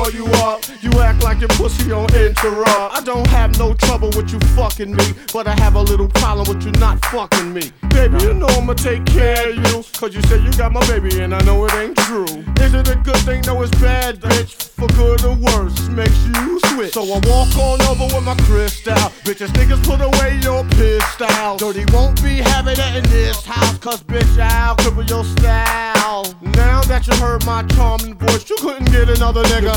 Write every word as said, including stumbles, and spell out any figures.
call you up. You act like your pussy on interrupt. I don't have no trouble with you fucking me, but I have a little problem with you not fucking me. Baby, you know I'ma take care of you, cause you say you got my baby and I know it ain't true. Is it a good thing? No, it's bad, bitch. For good or worse, makes you switch. So I walk on over with my crystal. Bitches, niggas, put away your pistol. Dirty won't be having it in this house, cause bitch, I'll cripple your style. Now that you heard my charming voice, you couldn't get another nigga.